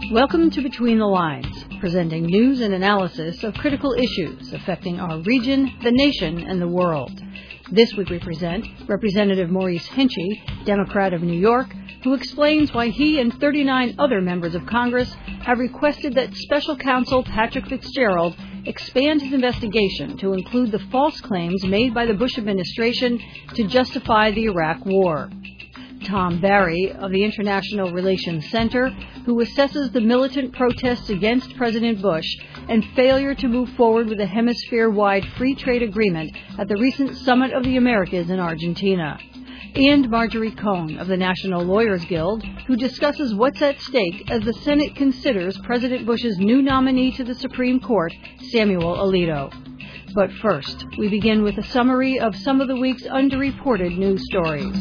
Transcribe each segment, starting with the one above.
Welcome to Between the Lines, presenting news and analysis of critical issues affecting our region, the nation, and the world. This week we present Representative Maurice Hinchey, Democrat of New York, who explains why he and 39 other members of Congress have requested that Special Counsel Patrick Fitzgerald expand his investigation to include the false claims made by the Bush administration to justify the Iraq War. Tom Barry of the International Relations Center, who assesses the militant protests against President Bush and failure to move forward with a hemisphere-wide free trade agreement at the recent Summit of the Americas in Argentina. And Marjorie Cohn of the National Lawyers Guild, who discusses what's at stake as the Senate considers President Bush's new nominee to the Supreme Court, Samuel Alito. But first, we begin with a summary of some of the week's underreported news stories.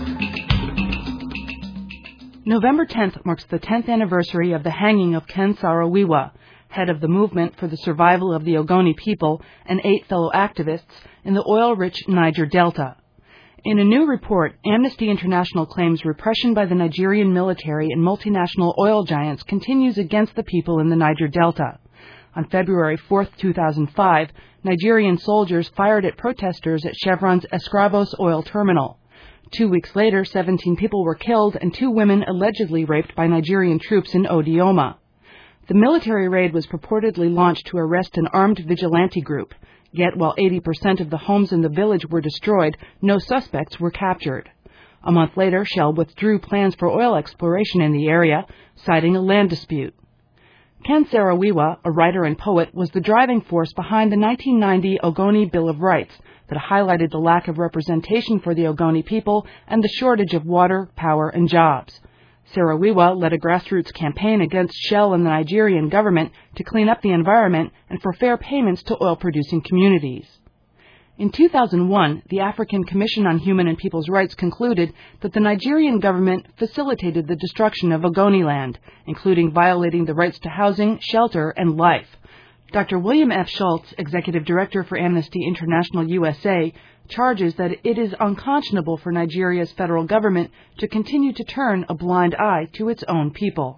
November 10th marks the 10th anniversary of the hanging of Ken Saro-Wiwa, head of the Movement for the Survival of the Ogoni People, and 8 fellow activists in the oil-rich Niger Delta. In a new report, Amnesty International claims repression by the Nigerian military and multinational oil giants continues against the people in the Niger Delta. On February 4, 2005, Nigerian soldiers fired at protesters at Chevron's Escravos oil terminal. 2 weeks later, 17 people were killed and 2 women allegedly raped by Nigerian troops in Odioma. The military raid was purportedly launched to arrest an armed vigilante group. Yet, while 80% of the homes in the village were destroyed, no suspects were captured. A month later, Shell withdrew plans for oil exploration in the area, citing a land dispute. Ken Saro-Wiwa, a writer and poet, was the driving force behind the 1990 Ogoni Bill of Rights that highlighted the lack of representation for the Ogoni people and the shortage of water, power, and jobs. Saro-Wiwa led a grassroots campaign against Shell and the Nigerian government to clean up the environment and for fair payments to oil-producing communities. In 2001, the African Commission on Human and People's Rights concluded that the Nigerian government facilitated the destruction of Ogoni land, including violating the rights to housing, shelter, and life. Dr. William F. Schultz, Executive Director for Amnesty International USA, charges that it is unconscionable for Nigeria's federal government to continue to turn a blind eye to its own people.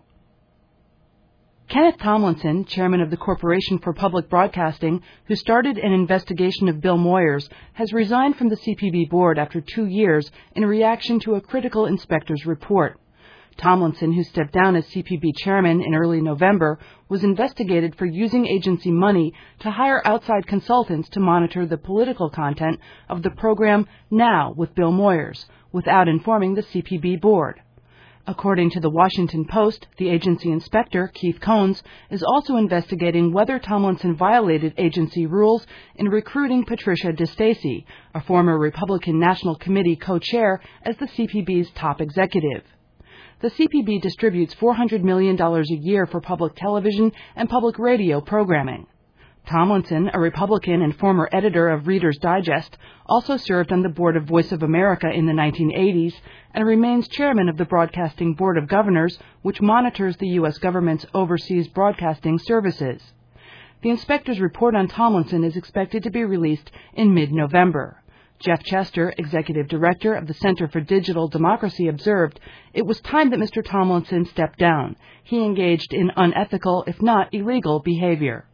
Kenneth Tomlinson, chairman of the Corporation for Public Broadcasting, who started an investigation of Bill Moyers, has resigned from the CPB board after 2 years in reaction to a critical inspector's report. Tomlinson, who stepped down as CPB chairman in early November, was investigated for using agency money to hire outside consultants to monitor the political content of the program Now with Bill Moyers, without informing the CPB board. According to the Washington Post, the agency inspector, Keith Cones, is also investigating whether Tomlinson violated agency rules in recruiting Patricia DeStacy, a former Republican National Committee co-chair, as the CPB's top executive. The CPB distributes $400 million a year for public television and public radio programming. Tomlinson, a Republican and former editor of Reader's Digest, also served on the board of Voice of America in the 1980s and remains chairman of the Broadcasting Board of Governors, which monitors the U.S. government's overseas broadcasting services. The inspector's report on Tomlinson is expected to be released in mid-November. Jeff Chester, executive director of the Center for Digital Democracy, observed, "It was time that Mr. Tomlinson stepped down. He engaged in unethical, if not illegal, behavior."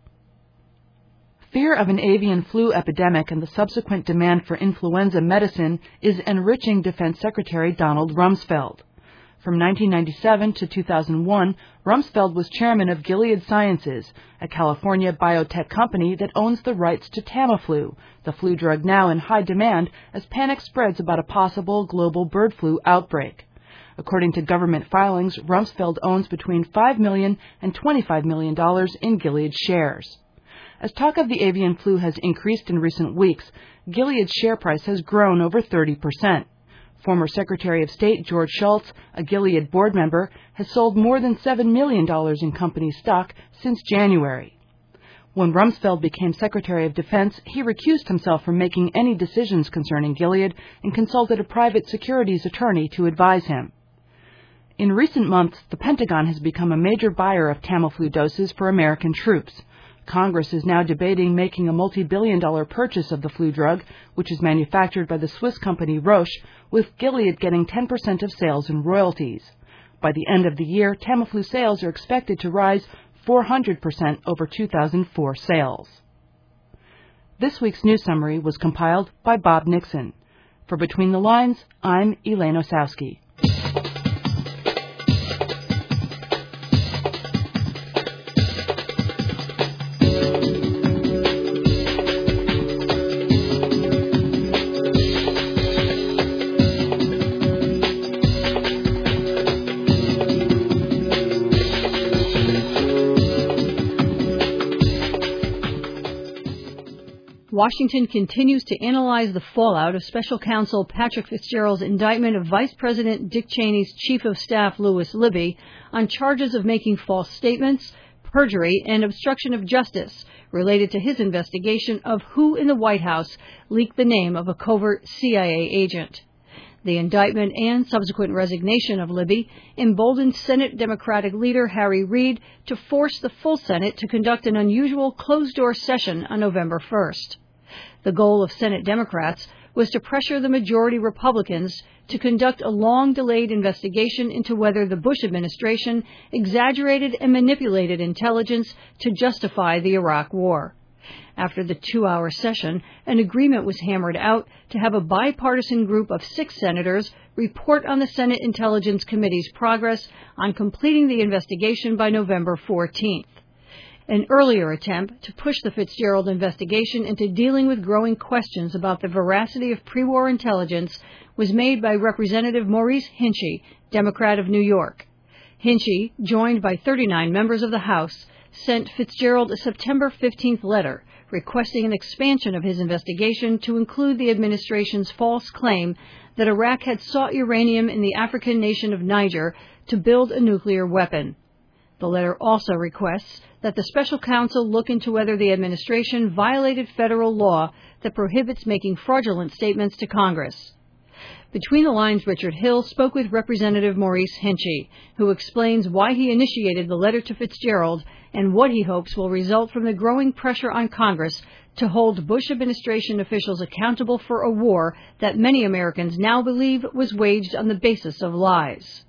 Fear of an avian flu epidemic and the subsequent demand for influenza medicine is enriching Defense Secretary Donald Rumsfeld. From 1997 to 2001, Rumsfeld was chairman of Gilead Sciences, a California biotech company that owns the rights to Tamiflu, the flu drug now in high demand as panic spreads about a possible global bird flu outbreak. According to government filings, Rumsfeld owns between $5 million and $25 million in Gilead shares. As talk of the avian flu has increased in recent weeks, Gilead's share price has grown over 30%. Former Secretary of State George Shultz, a Gilead board member, has sold more than $7 million in company stock since January. When Rumsfeld became Secretary of Defense, he recused himself from making any decisions concerning Gilead and consulted a private securities attorney to advise him. In recent months, the Pentagon has become a major buyer of Tamiflu doses for American troops. Congress is now debating making a multi-billion-dollar purchase of the flu drug, which is manufactured by the Swiss company Roche, with Gilead getting 10% of sales and royalties. By the end of the year, Tamiflu sales are expected to rise 400% over 2004 sales. This week's news summary was compiled by Bob Nixon. For Between the Lines, I'm Elaine Osowski. Washington continues to analyze the fallout of Special Counsel Patrick Fitzgerald's indictment of Vice President Dick Cheney's Chief of Staff Lewis Libby on charges of making false statements, perjury, and obstruction of justice related to his investigation of who in the White House leaked the name of a covert CIA agent. The indictment and subsequent resignation of Libby emboldened Senate Democratic leader Harry Reid to force the full Senate to conduct an unusual closed-door session on November 1st. The goal of Senate Democrats was to pressure the majority Republicans to conduct a long-delayed investigation into whether the Bush administration exaggerated and manipulated intelligence to justify the Iraq War. After the 2-hour session, an agreement was hammered out to have a bipartisan group of 6 senators report on the Senate Intelligence Committee's progress on completing the investigation by November 14th. An earlier attempt to push the Fitzgerald investigation into dealing with growing questions about the veracity of pre-war intelligence was made by Representative Maurice Hinchey, Democrat of New York. Hinchey, joined by 39 members of the House, sent Fitzgerald a September 15th letter requesting an expansion of his investigation to include the administration's false claim that Iraq had sought uranium in the African nation of Niger to build a nuclear weapon. The letter also requests that the special counsel look into whether the administration violated federal law that prohibits making fraudulent statements to Congress. Between the Lines' Richard Hill spoke with Representative Maurice Hinchey, who explains why he initiated the letter to Fitzgerald and what he hopes will result from the growing pressure on Congress to hold Bush administration officials accountable for a war that many Americans now believe was waged on the basis of lies.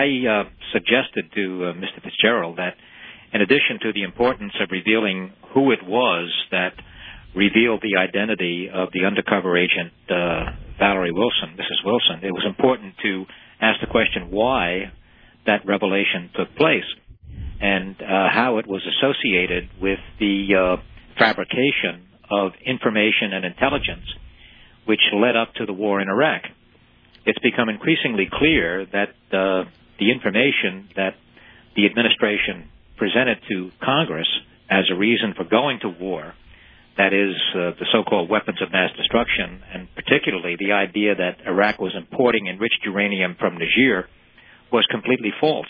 I suggested to Mr. Fitzgerald that in addition to the importance of revealing who it was that revealed the identity of the undercover agent Valerie Wilson, Mrs. Wilson, it was important to ask the question why that revelation took place and how it was associated with the fabrication of information and intelligence which led up to the war in Iraq. It's become increasingly clear that the information that the administration presented to Congress as a reason for going to war, that is, the so-called weapons of mass destruction, and particularly the idea that Iraq was importing enriched uranium from Niger, was completely false.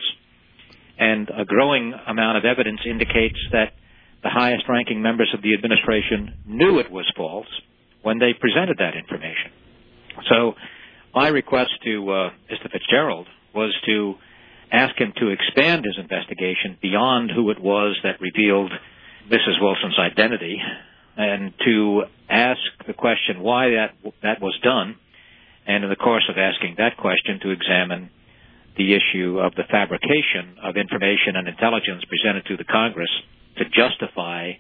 And a growing amount of evidence indicates that the highest-ranking members of the administration knew it was false when they presented that information. So my request to Mr. Fitzgerald was to ask him to expand his investigation beyond who it was that revealed Mrs. Wilson's identity, and to ask the question why that was done, and in the course of asking that question, to examine the issue of the fabrication of information and intelligence presented to the Congress to justify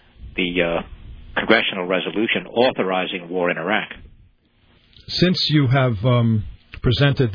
the congressional resolution authorizing war in Iraq. Since you have presented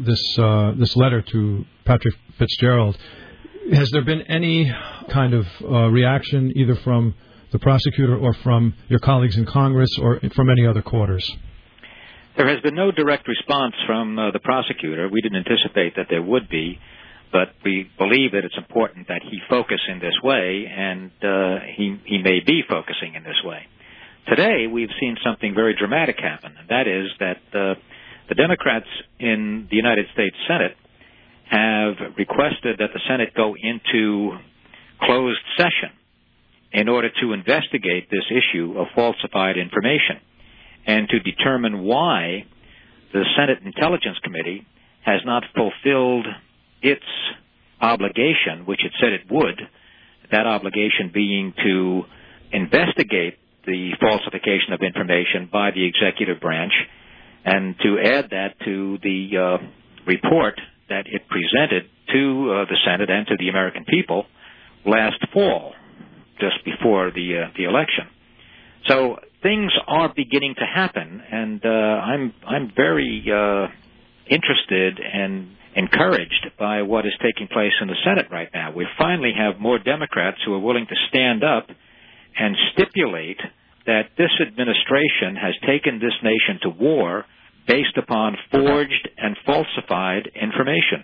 this letter to Patrick Fitzgerald, has there been any kind of reaction either from the prosecutor or from your colleagues in Congress or from any other quarters? There has been no direct response from the prosecutor. We didn't anticipate that there would be, but we believe that it's important that he focus in this way, and he may be focusing in this way. Today, we've seen something very dramatic happen, and that is that the Democrats in the United States Senate have requested that the Senate go into closed session in order to investigate this issue of falsified information and to determine why the Senate Intelligence Committee has not fulfilled its obligation, which it said it would, that obligation being to investigate the falsification of information by the executive branch and to add that to the report that it presented to the Senate and to the American people last fall, just before the election. So things are beginning to happen, and I'm very interested and encouraged by what is taking place in the Senate right now. We finally have more Democrats who are willing to stand up and stipulate that this administration has taken this nation to war based upon forged and falsified information.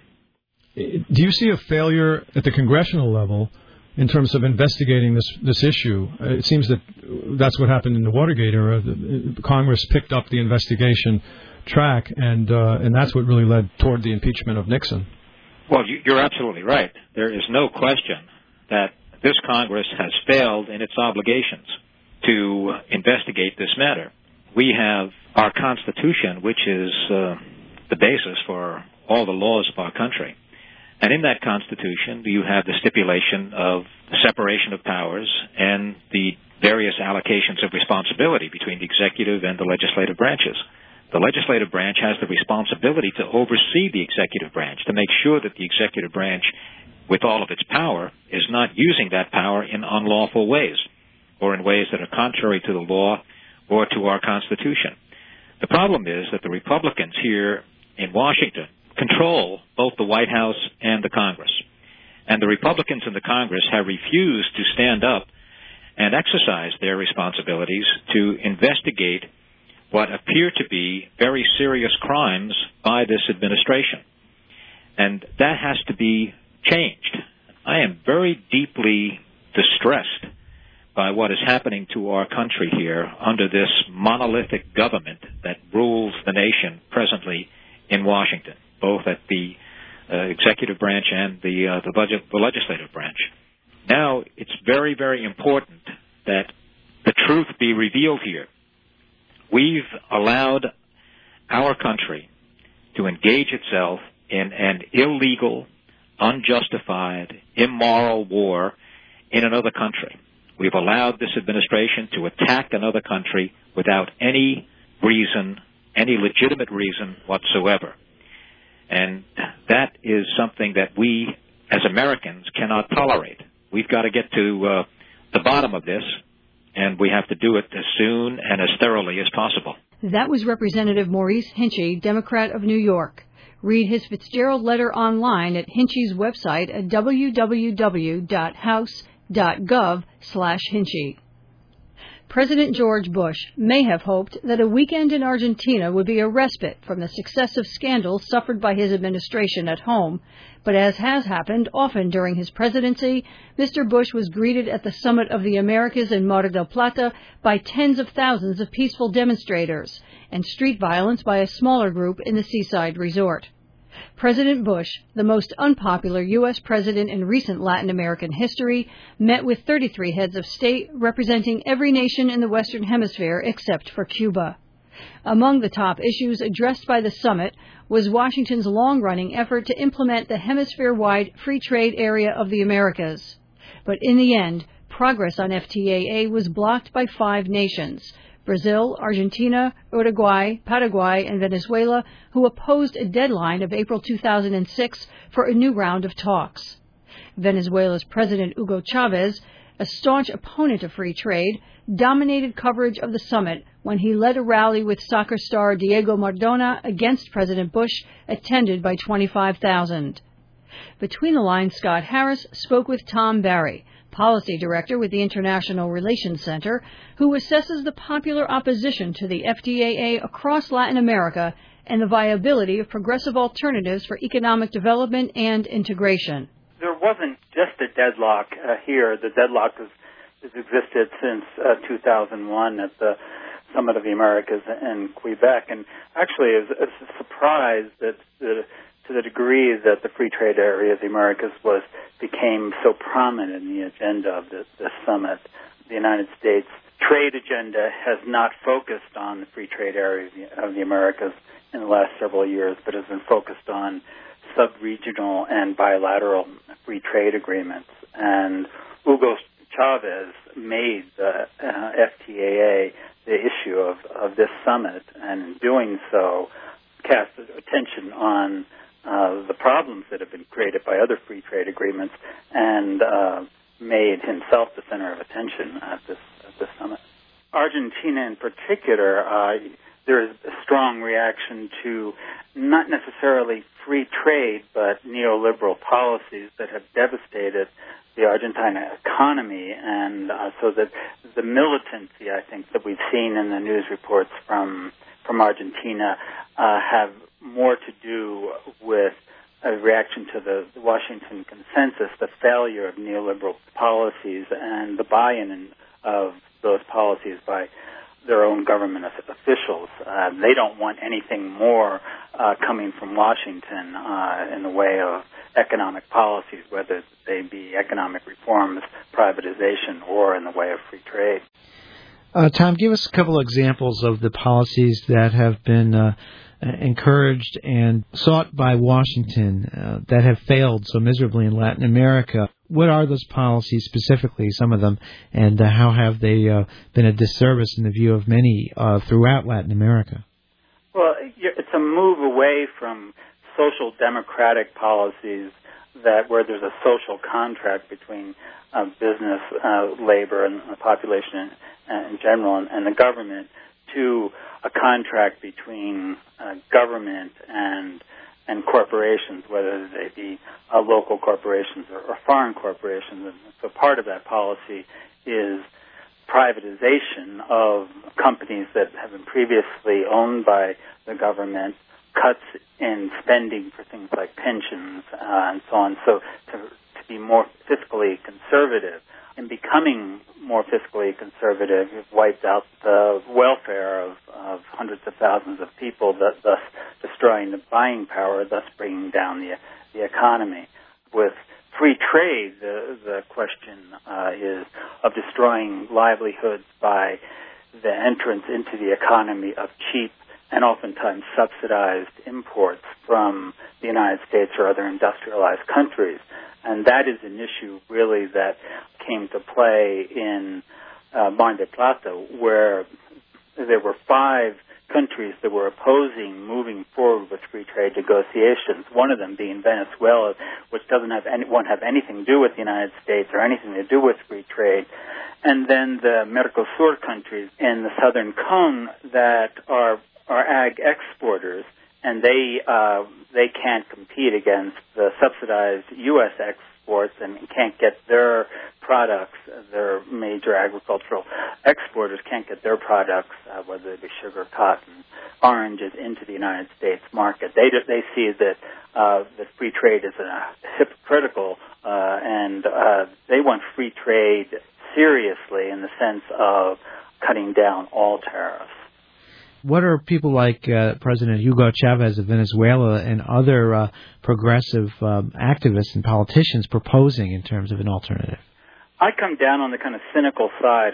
Do you see a failure at the congressional level in terms of investigating this issue? It seems that that's what happened in the Watergate era. Congress picked up the investigation track, and that's what really led toward the impeachment of Nixon. Well, you're absolutely right. There is no question that this Congress has failed in its obligations to investigate this matter. We have our Constitution, which is the basis for all the laws of our country. And in that Constitution, you have the stipulation of the separation of powers and the various allocations of responsibility between the executive and the legislative branches. The legislative branch has the responsibility to oversee the executive branch, to make sure that the executive branch, with all of its power, is not using that power in unlawful ways or in ways that are contrary to the law or to our Constitution. The problem is that the Republicans here in Washington control both the White House and the Congress. And the Republicans in the Congress have refused to stand up and exercise their responsibilities to investigate what appear to be very serious crimes by this administration. And that has to be changed. I am very deeply distressed by what is happening to our country here under this monolithic government that rules the nation presently in Washington, both at the executive branch and the legislative branch. Now, it's very, very important that the truth be revealed here. We've allowed our country to engage itself in an illegal, unjustified, immoral war in another country. We've allowed this administration to attack another country without any reason, any legitimate reason whatsoever. And that is something that we, as Americans, cannot tolerate. We've got to get to the bottom of this, and we have to do it as soon and as thoroughly as possible. That was Representative Maurice Hinchey, Democrat of New York. Read his Fitzgerald letter online at Hinchey's website at www.house.gov/Hinchey. President George Bush may have hoped that a weekend in Argentina would be a respite from the successive scandals suffered by his administration at home, but as has happened often during his presidency, Mr. Bush was greeted at the Summit of the Americas in Mar del Plata by tens of thousands of peaceful demonstrators and street violence by a smaller group in the seaside resort. President Bush, the most unpopular U.S. president in recent Latin American history, met with 33 heads of state representing every nation in the Western Hemisphere except for Cuba. Among the top issues addressed by the summit was Washington's long-running effort to implement the hemisphere-wide free trade area of the Americas. But in the end, progress on FTAA was blocked by 5 nations: Brazil, Argentina, Uruguay, Paraguay, and Venezuela, who opposed a deadline of April 2006 for a new round of talks. Venezuela's President Hugo Chavez, a staunch opponent of free trade, dominated coverage of the summit when he led a rally with soccer star Diego Maradona against President Bush, attended by 25,000. Between the lines, Scott Harris spoke with Tom Barry, Policy Director with the International Relations Center, who assesses the popular opposition to the FTAA across Latin America and the viability of progressive alternatives for economic development and integration. There wasn't just a deadlock here. The deadlock has existed since 2001 at the Summit of the Americas in Quebec. And actually, it's a surprise that to the degree that the free trade area of the Americas became so prominent in the agenda of this summit. The United States trade agenda has not focused on the free trade area of the Americas in the last several years, but has been focused on sub-regional and bilateral free trade agreements. And Hugo Chavez made the FTAA the issue of this summit, and in doing so, cast attention on the problems that have been created by other free trade agreements and made himself the center of attention at this summit. Argentina in particular, there is a strong reaction to not necessarily free trade, but neoliberal policies that have devastated the Argentine economy, and so that the militancy, I think, that we've seen in the news reports from Argentina have more to do with a reaction to the Washington Consensus, the failure of neoliberal policies, and the buy-in of those policies by their own government officials. They don't want anything more coming from Washington in the way of economic policies, whether they be economic reforms, privatization, or in the way of free trade. Tom, give us a couple examples of the policies that have been encouraged and sought by Washington that have failed so miserably in Latin America. What are those policies specifically, some of them, and how have they been a disservice in the view of many throughout Latin America? Well, it's a move away from social democratic policies where there's a social contract between business, labor, and the population in general, and the government, to a contract between government and corporations, whether they be local corporations or foreign corporations. And so part of that policy is privatization of companies that have been previously owned by the government, cuts in spending for things like pensions and so on. So to be more fiscally conservative. In becoming more fiscally conservative, it wiped out the welfare of hundreds of thousands of people, thus destroying the buying power, thus bringing down the economy. With free trade, the question is of destroying livelihoods by the entrance into the economy of cheap and oftentimes subsidized imports from the United States or other industrialized countries. And that is an issue, really, that came to play in Mar del Plata, where there were 5 countries that were opposing moving forward with free trade negotiations, one of them being Venezuela, which won't have anything to do with the United States or anything to do with free trade, and then the Mercosur countries in the Southern Cone that are ag exporters, and they can't compete against the subsidized U.S. exports and can't get their products, their major agricultural exporters can't get their products, whether they be sugar, cotton, oranges, into the United States market. They see that free trade is hypocritical, and they want free trade seriously in the sense of cutting down all tariffs. What are people like President Hugo Chavez of Venezuela and other progressive activists and politicians proposing in terms of an alternative? I come down on the kind of cynical side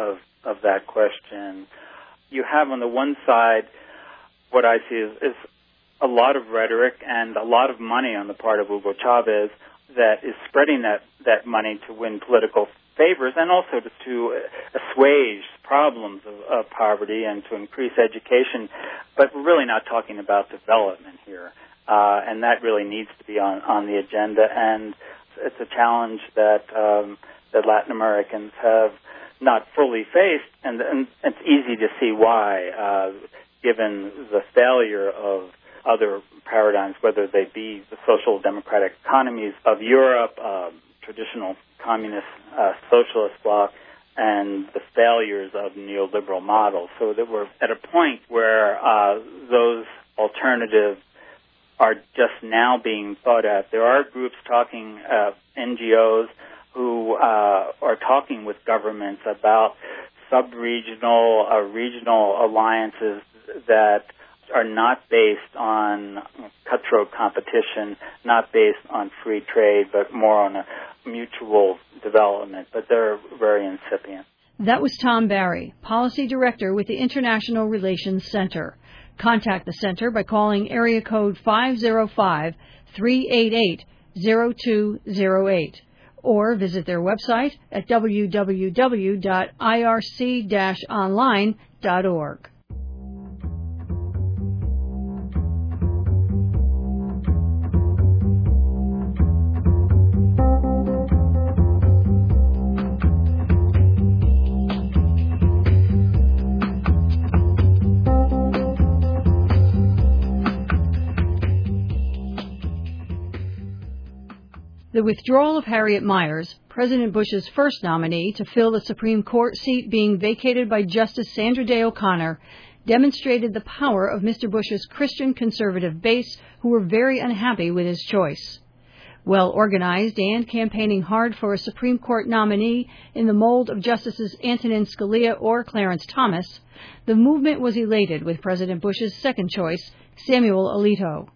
of that question. You have on the one side what I see is a lot of rhetoric and a lot of money on the part of Hugo Chavez that is spreading that money to win political favors and also to assuage problems of poverty and to increase education, but we're really not talking about development here, and that really needs to be on the agenda, and it's a challenge that Latin Americans have not fully faced, and it's easy to see why, given the failure of other paradigms, whether they be the social democratic economies of Europe, traditional communist socialist bloc, and the failures of neoliberal models. So that we're at a point where those alternatives are just now being thought at. There are groups talking, NGOs, who are talking with governments about sub-regional or regional alliances that are not based on cutthroat competition, not based on free trade, but more on a mutual development. But they're very incipient. That was Tom Barry, Policy Director with the International Relations Center. Contact the Center by calling area code 505-388-0208 or visit their website at www.irc-online.org. The withdrawal of Harriet Miers, President Bush's first nominee to fill the Supreme Court seat being vacated by Justice Sandra Day O'Connor, demonstrated the power of Mr. Bush's Christian conservative base, who were very unhappy with his choice. Well organized and campaigning hard for a Supreme Court nominee in the mold of Justices Antonin Scalia or Clarence Thomas, the movement was elated with President Bush's second choice, Samuel Alito.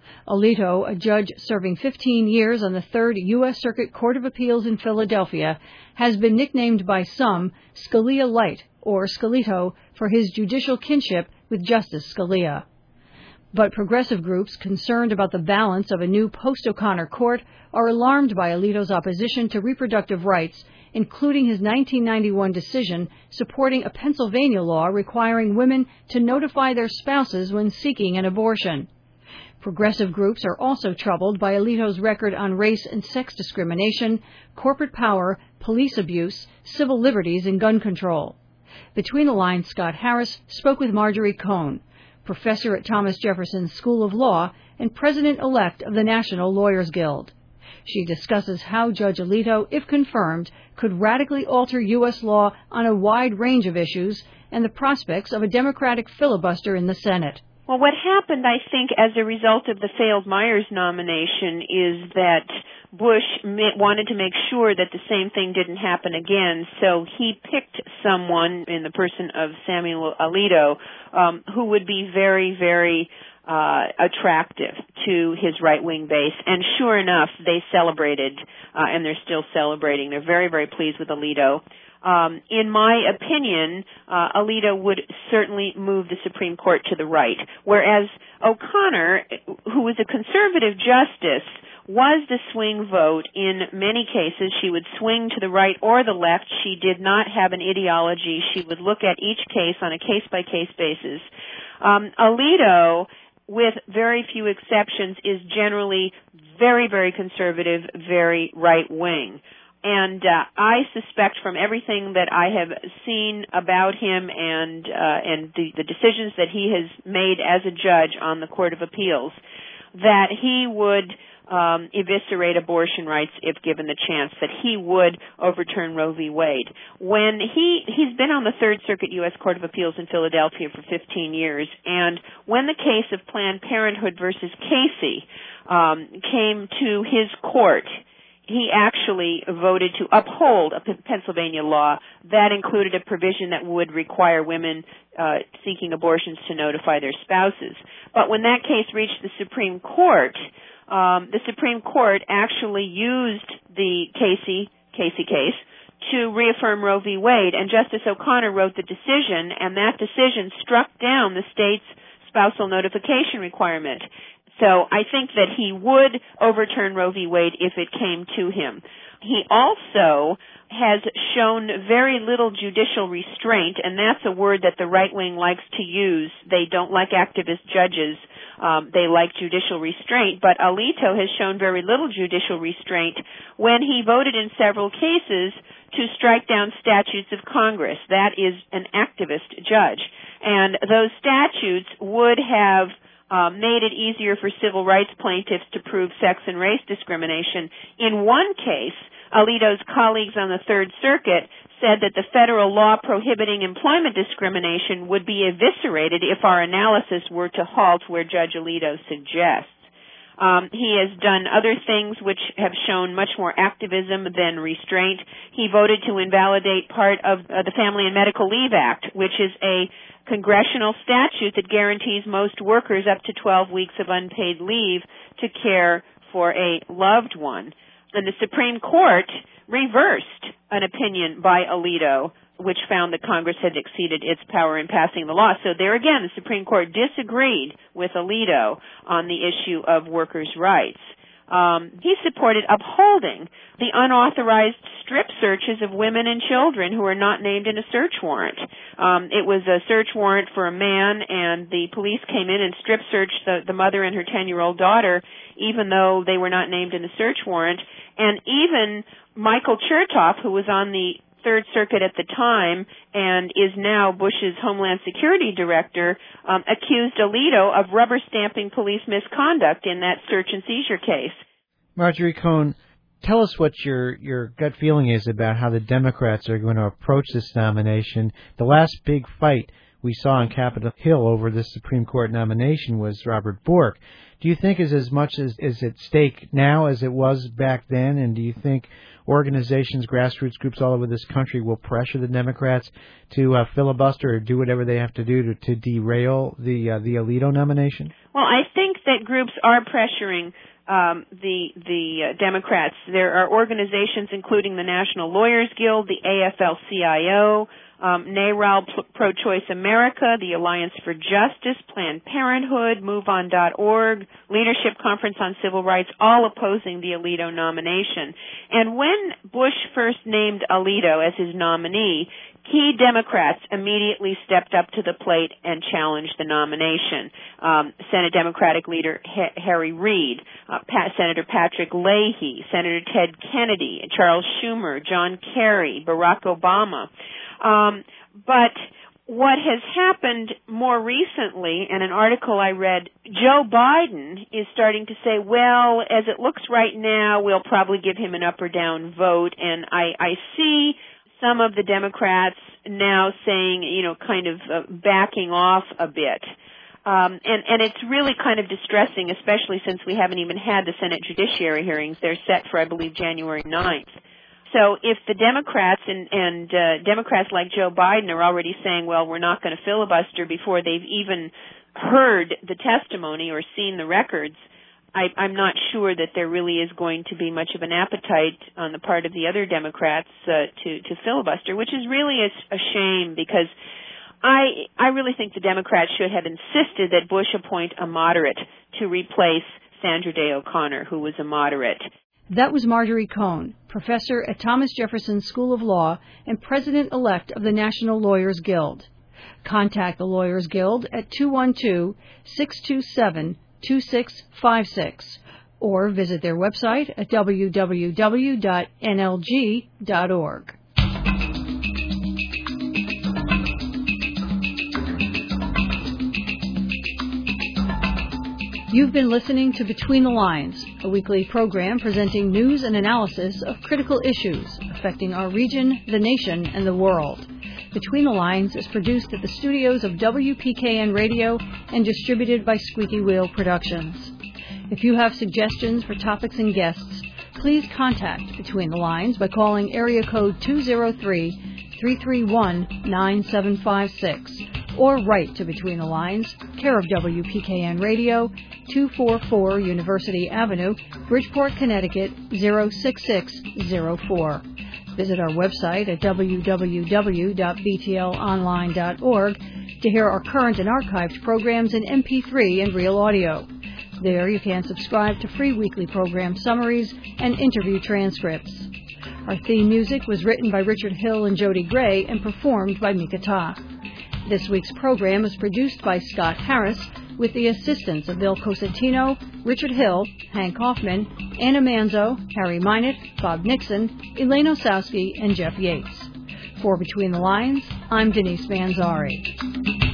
Alito, a judge serving 15 years on the 3rd U.S. Circuit Court of Appeals in Philadelphia, has been nicknamed by some Scalia Light or Scalito for his judicial kinship with Justice Scalia. But progressive groups concerned about the balance of a new post-O'Connor court are alarmed by Alito's opposition to reproductive rights, including his 1991 decision supporting a Pennsylvania law requiring women to notify their spouses when seeking an abortion. Progressive groups are also troubled by Alito's record on race and sex discrimination, corporate power, police abuse, civil liberties, and gun control. Between the Lines, Scott Harris spoke with Marjorie Cohn, professor at Thomas Jefferson School of Law and president-elect of the National Lawyers Guild. She discusses how Judge Alito, if confirmed, could radically alter U.S. law on a wide range of issues and the prospects of a Democratic filibuster in the Senate. Well, what happened, I think, as a result of the failed Miers nomination is that Bush wanted to make sure that the same thing didn't happen again, so he picked someone in the person of Samuel Alito who would be very, very attractive to his right-wing base. And sure enough, they celebrated, and they're still celebrating. They're very, very pleased with Alito. In my opinion, Alito would certainly move the Supreme Court to the right, whereas O'Connor, who was a conservative justice, was the swing vote in many cases. She would swing to the right or the left. She did not have an ideology. She would look at each case on a case-by-case basis. Alito, with very few exceptions, is generally very, very conservative, very right-wing. And I suspect from everything that I have seen about him and the decisions that he has made as a judge on the Court of Appeals, that he would eviscerate abortion rights if given the chance, that he would overturn Roe v. Wade. When he's been on the Third Circuit U.S. Court of Appeals in Philadelphia for 15 years, and when the case of Planned Parenthood versus Casey came to his court, he actually voted to uphold a Pennsylvania law that included a provision that would require women seeking abortions to notify their spouses. But when that case reached the Supreme Court actually used the Casey case to reaffirm Roe v. Wade, and Justice O'Connor wrote the decision, and that decision struck down the state's spousal notification requirement. So I think that he would overturn Roe v. Wade if it came to him. He also has shown very little judicial restraint, and that's a word that the right wing likes to use. They don't like activist judges. They like judicial restraint, but Alito has shown very little judicial restraint when he voted in several cases to strike down statutes of Congress. That is an activist judge. And those statutes would have made it easier for civil rights plaintiffs to prove sex and race discrimination. In one case, Alito's colleagues on the Third Circuit said that the federal law prohibiting employment discrimination would be eviscerated if our analysis were to halt where Judge Alito suggests. He has done other things which have shown much more activism than restraint. He voted to invalidate part of the Family and Medical Leave Act, which is a congressional statute that guarantees most workers up to 12 weeks of unpaid leave to care for a loved one. And the Supreme Court reversed an opinion by Alito, which found that Congress had exceeded its power in passing the law. So there again, the Supreme Court disagreed with Alito on the issue of workers' rights. He supported upholding the unauthorized strip searches of women and children who are not named in a search warrant. It was a search warrant for a man, and the police came in and strip searched the mother and her 10-year-old daughter, even though they were not named in the search warrant. And even Michael Chertoff, who was on the Third Circuit at the time and is now Bush's Homeland Security Director, accused Alito of rubber stamping police misconduct in that search and seizure case. Marjorie Cohn, Tell us what your gut feeling is about how the Democrats are going to approach this nomination. The last big fight we saw on Capitol Hill over this Supreme Court nomination was Robert Bork. Do you think is as much as is at stake now as it was back then? And do you think organizations, grassroots groups all over this country will pressure the Democrats to filibuster or do whatever they have to do to derail the Alito nomination? Well, I think that groups are pressuring the Democrats. There are organizations including the National Lawyers Guild, the AFL-CIO, NARAL, Pro-Choice America, the Alliance for Justice, Planned Parenthood, MoveOn.org, Leadership Conference on Civil Rights, all opposing the Alito nomination. And when Bush first named Alito as his nominee, key Democrats immediately stepped up to the plate and challenged the nomination. Senate Democratic leader Harry Reid, Senator Patrick Leahy, Senator Ted Kennedy, Charles Schumer, John Kerry, Barack Obama. But what has happened more recently, in an article I read, Joe Biden is starting to say, well, as it looks right now, we'll probably give him an up or down vote. And I see some of the Democrats now saying, kind of backing off a bit. And it's really kind of distressing, especially since we haven't even had the Senate judiciary hearings. They're set for, I believe, January 9th. So if the Democrats and Democrats like Joe Biden are already saying, well, we're not going to filibuster before they've even heard the testimony or seen the records, I'm not sure that there really is going to be much of an appetite on the part of the other Democrats to filibuster, which is really a shame because I really think the Democrats should have insisted that Bush appoint a moderate to replace Sandra Day O'Connor, who was a moderate. That was Marjorie Cohn, professor at Thomas Jefferson School of Law and president-elect of the National Lawyers Guild. Contact the Lawyers Guild at 212-627-2656 or visit their website at www.nlg.org. You've been listening to Between the Lines, a weekly program presenting news and analysis of critical issues affecting our region, the nation, and the world. Between the Lines is produced at the studios of WPKN Radio and distributed by Squeaky Wheel Productions. If you have suggestions for topics and guests, please contact Between the Lines by calling area code 203-331-9756 or write to Between the Lines, care of WPKN Radio, 244 University Avenue, Bridgeport, Connecticut, 06604. Visit our website at www.btlonline.org to hear our current and archived programs in MP3 and real audio. There you can subscribe to free weekly program summaries and interview transcripts. Our theme music was written by Richard Hill and Jody Gray and performed by Mika Ta. This week's program is produced by Scott Harris with the assistance of Bill Cosentino, Richard Hill, Hank Hoffman, Anna Manzo, Harry Minott, Bob Nixon, Elaine Osowski, and Jeff Yates. For Between the Lines, I'm Denise Manzari.